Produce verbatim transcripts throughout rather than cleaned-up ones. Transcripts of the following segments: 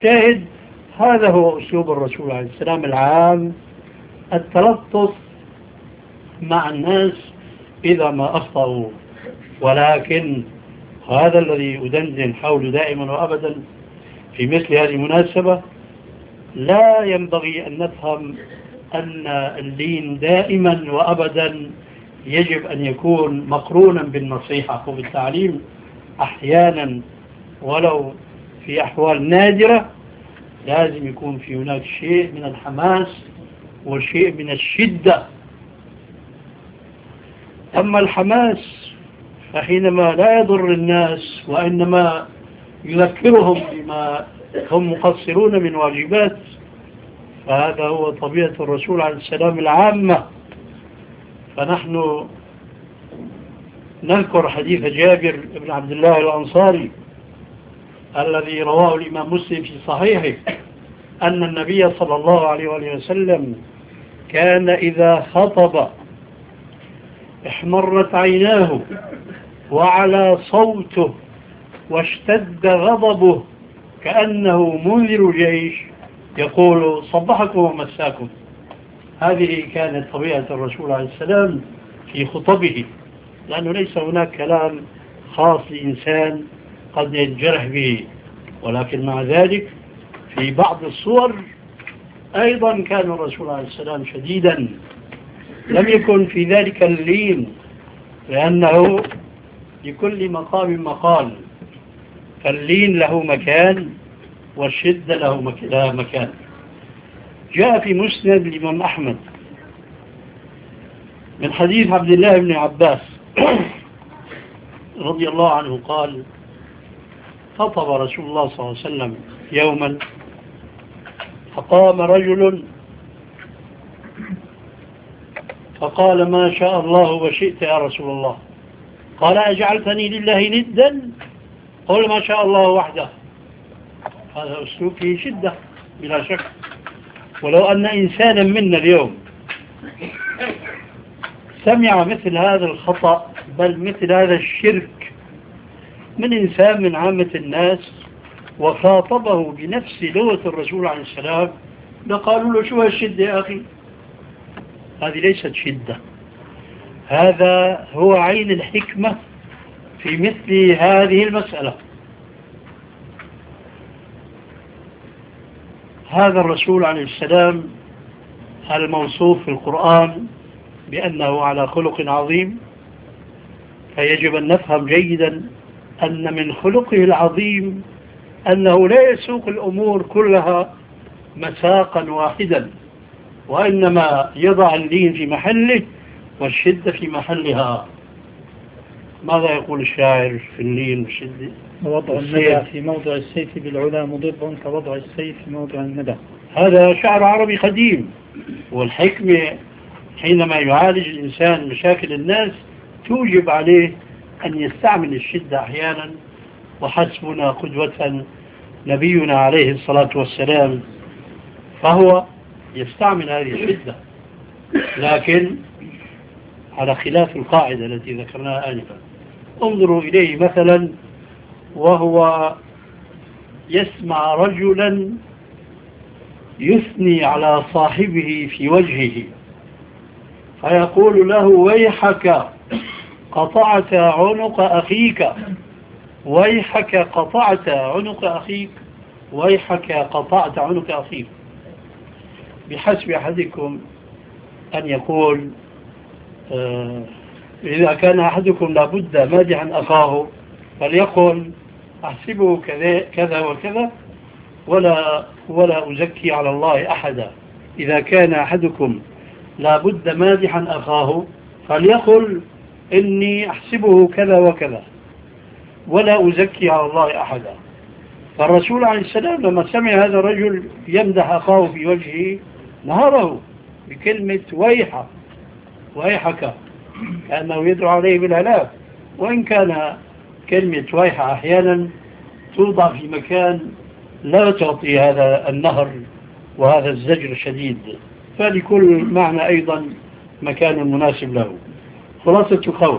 شاهد هذا هو أسلوب الرسول عليه السلام العام، التلطف مع الناس إذا ما أخطأوا. ولكن هذا الذي أدندن حوله دائما وأبدا في مثل هذه المناسبة، لا ينبغي أن نفهم أن اللين دائما وأبدا يجب أن يكون مقرونا بالنصيحة وبالتعليم. أحيانا ولو في أحوال نادرة لازم يكون في هناك شيء من الحماس وشيء من الشدة. أما الحماس فحينما لا يضر الناس وإنما يذكرهم بما هم مقصرون من واجبات، فهذا هو طبيعة الرسول عليه السلام العامة. فنحن نذكر حديث جابر بن عبد الله الأنصاري الذي رواه الإمام مسلم في صحيحه أن النبي صلى الله عليه وآله وسلم كان إذا خطب احمرت عيناه وعلى صوته واشتد غضبه كأنه منذر جيش يقول صبحكم ومساكم. هذه كانت طبيعة الرسول عليه السلام في خطبه، لأنه ليس هناك كلام خاص لإنسان قد ينجرح به، ولكن مع ذلك في بعض الصور أيضا كان الرسول عليه السلام شديدا، لم يكن في ذلك اللين، لأنه لكل مقام مقال، فاللين له مكان والشدة له مكان. جاء في مسند الإمام أحمد من حديث عبد الله بن عباس رضي الله عنه قال خطب رسول الله صلى الله عليه وسلم يوما فقام رجل فقال ما شاء الله وشئت يا رسول الله. قال أجعلتني لله ندا؟ قل ما شاء الله وحده. هذا أسلوب فيه شدة بلا شك. ولو أن إنسانا منا اليوم سمع مثل هذا الخطأ بل مثل هذا الشرك من إنسان من عامة الناس وخاطبه بنفس لغة الرسول عليه السلام لقالوا له شو هالشدة يا أخي؟ هذه ليست شدة، هذا هو عين الحكمة في مثل هذه المسألة. هذا الرسول عليه السلام الموصوف في القرآن بأنه على خلق عظيم، فيجب أن نفهم جيدا أن من خلقه العظيم أنه لا يسوق الأمور كلها مساقا واحدا، وإنما يضع اللين في محله والشدة في محلها. ماذا يقول الشاعر في اللين والشدة؟ وضع الندى في موضع السيف بالعلا مضر كوضع السيف في موضع الندى. هذا شعر عربي قديم. والحكمة حينما يعالج الإنسان مشاكل الناس توجب عليه أن يستعمل الشدة أحيانا، وحسبنا قدوة نبينا عليه الصلاة والسلام فهو يستعمل هذه الشدة، لكن على خلاف القاعدة التي ذكرناها آنفا. انظروا إليه مثلا وهو يسمع رجلا يثني على صاحبه في وجهه فيقول له ويحك قطعت عنق أخيك، ويحك قطعت عنق أخيك، ويحك قطعت عنق أخيك. بحسب أحدكم أن يقول آه إذا كان أحدكم لابد مادحا أخاه فليقل أحسبه كذا كذا وكذا ولا ولا أزكي على الله أحدا. إذا كان أحدكم لابد مادحا أخاه فليقل إني أحسبه كذا وكذا ولا أزكي على الله أحدا. فالرسول عليه السلام لما سمع هذا الرجل يمدح أخاه في وجهه نهره بكلمة ويحك ويحك، كأنه يدعو عليه بالهلاك. وإن كان كلمة ويح أحيانا توضع في مكان لا تعطي هذا النهر وهذا الزجر الشديد، فلكل معنى أيضا مكان مناسب له. خلاصة القول،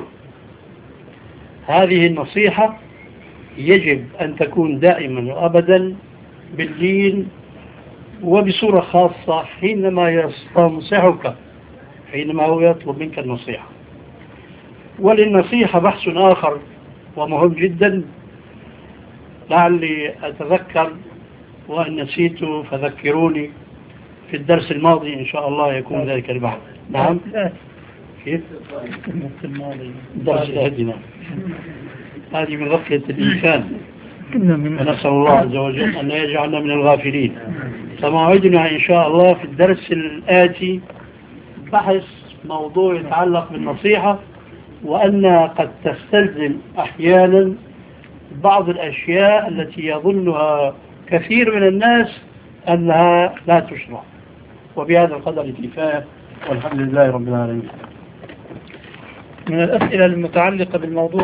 هذه النصيحة يجب أن تكون دائما وأبدا بالدين، وبصورة خاصة حينما يستنصحك، حينما هو يطلب منك النصيحة. وللنصيحة بحث آخر ومهم جدا، لعلي أتذكر وإن نسيت فذكروني، في الدرس الماضي إن شاء الله يكون ذلك البحث. نعم، كيف؟ الدرس الهدنا هذه من غفلة الإنسان، ونسأل الله عز وجل أن يجعلنا من الغافلين. فموعدنا إن شاء الله في الدرس الآتي بحث موضوع يتعلق بالنصيحة، وأنها قد تستلزم أحيانا بعض الأشياء التي يظنها كثير من الناس أنها لا تشرع. وبهذا القدر كفاية، والحمد لله رب العالمين. من الأسئلة المتعلقة بالموضوع